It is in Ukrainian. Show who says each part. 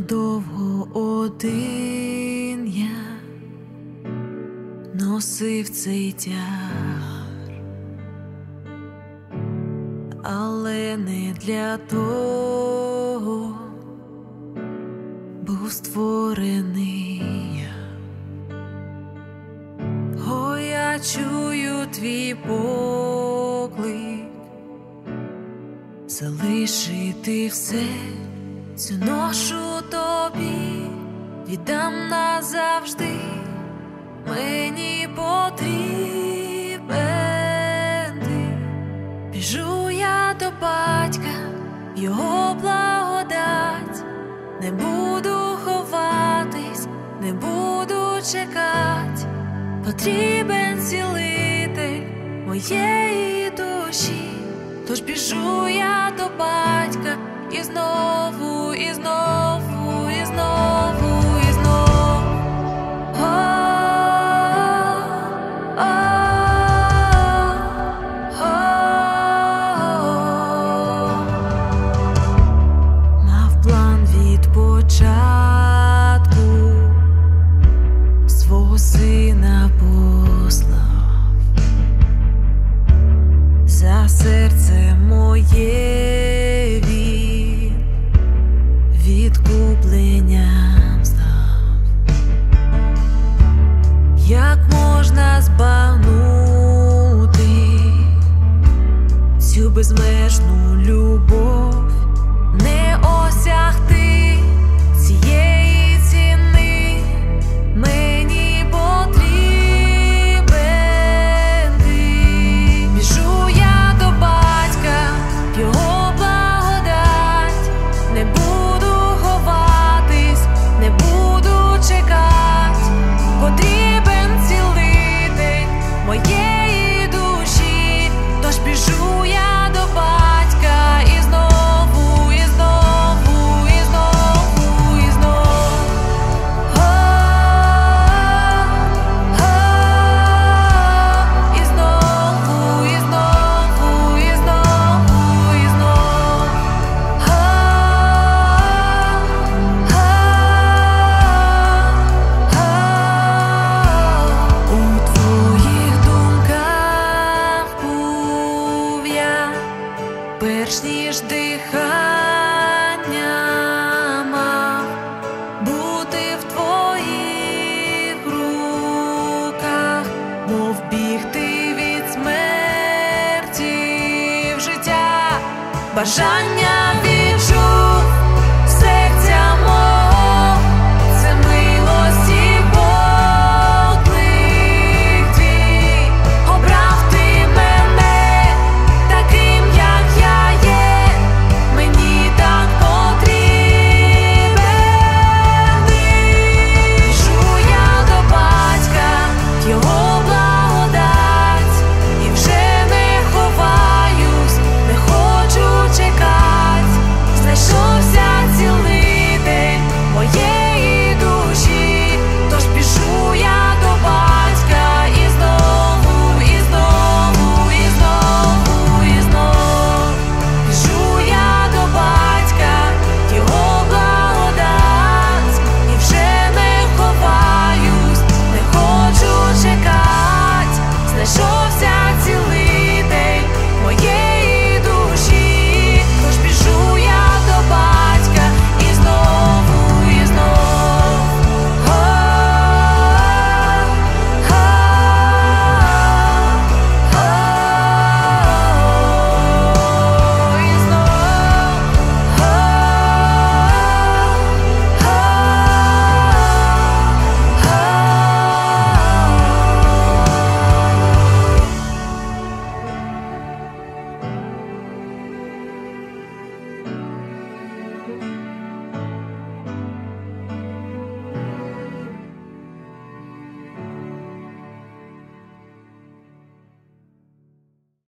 Speaker 1: довго один я носив цей тягар, але не для того був створений я. О, я чую твій поклик залишити все, цю ношу тобі віддам назавжди. Мені потрібен ти. Біжу я до батька, його благодать. Не буду ховатись, не буду чекать. Потрібен цілитель моєї душі. Тож біжу я до батька і знову, і знову, і знову, і знову. Мав план від початку, свого сина послав. За серце моє він відкупленням став. Як можна збагнути цю безмежну любов, не осягти цієї ціни? Мені потрібен ти. Біжу я до батька, його благодать. Не буду ховатись, не буду чекать. Потрібен цілитель моєї душі. Тож біжу я до батька і знову, і знову, і знову, і знову. І знову, і знову, і знову, і знову. У твоїх думках був я, перш ніж дихання мав. Бути в твоїх руках, мов бігти від смерті в життя. Бажання